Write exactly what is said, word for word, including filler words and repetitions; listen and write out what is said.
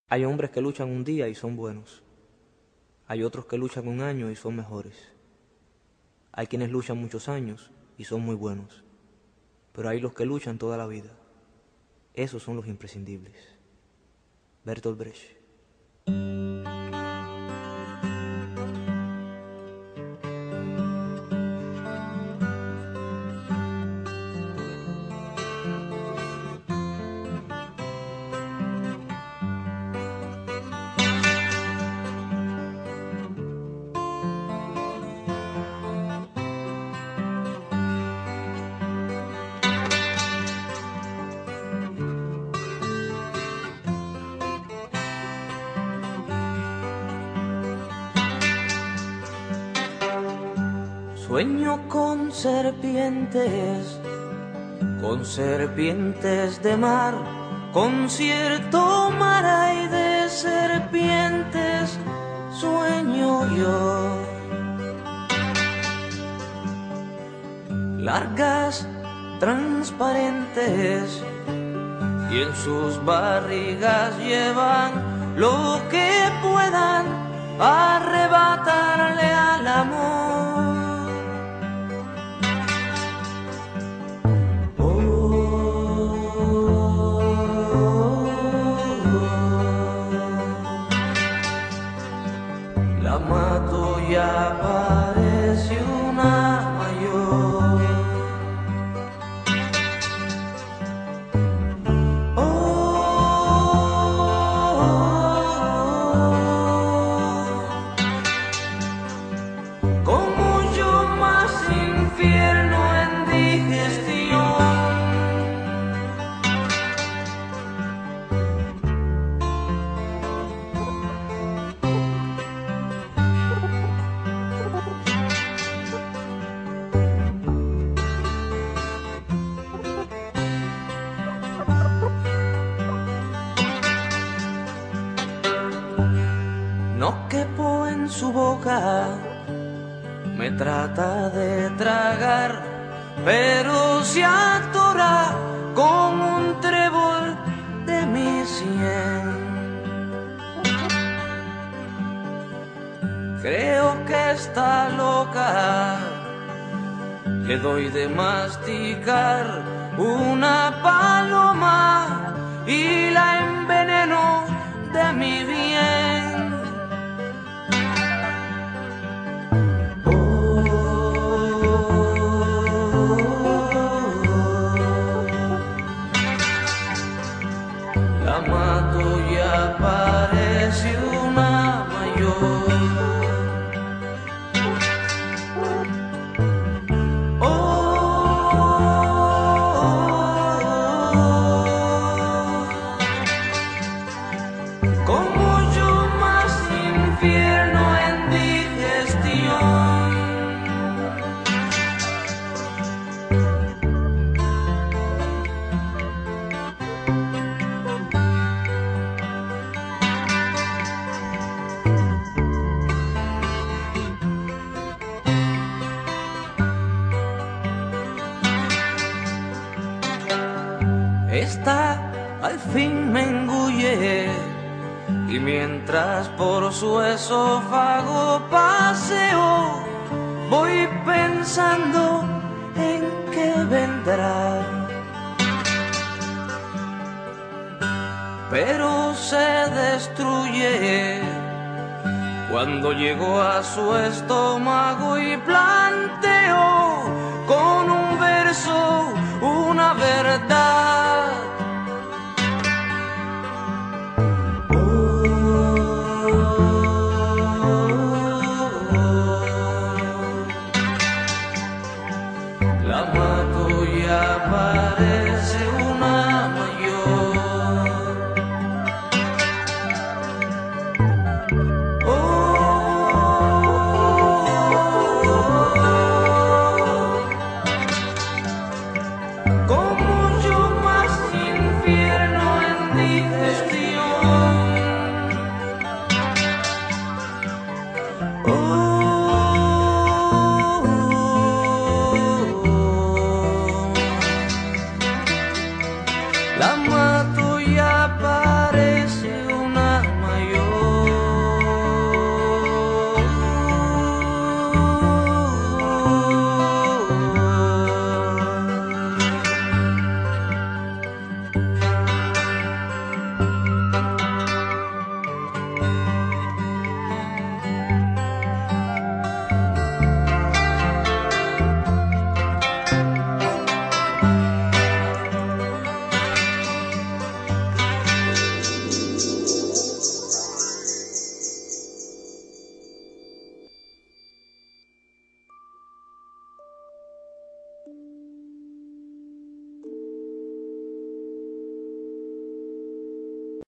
Hay hombres que luchan un día y son buenos. Hay otros que luchan un año y son mejores. Hay quienes luchan muchos años y son muy buenos. Pero hay los que luchan toda la vida. Esos son los imprescindibles. Bertolt Brecht. Sueño con serpientes, con serpientes de mar, con cierto mar hay de serpientes, sueño yo. Largas, transparentes, y en sus barrigas llevan lo que puedan arrebatarle al amor. La mato y aparece una mayor. Oh, oh, oh. Como yo más infierno en digestión. No quepo en su boca, me trata de tragar, pero se atora con un trébol de mi sien. Creo que está loca, le doy de masticar una paloma y la enveneno de mi bien. La mato y aparece una mayor. Oh, oh, oh. Como yo más infierno en digestión. Esta al fin me engulle y mientras por su esófago paseo voy pensando en qué vendrá. Pero se destruye cuando llego a su estómago y planteo con un verso una verdad.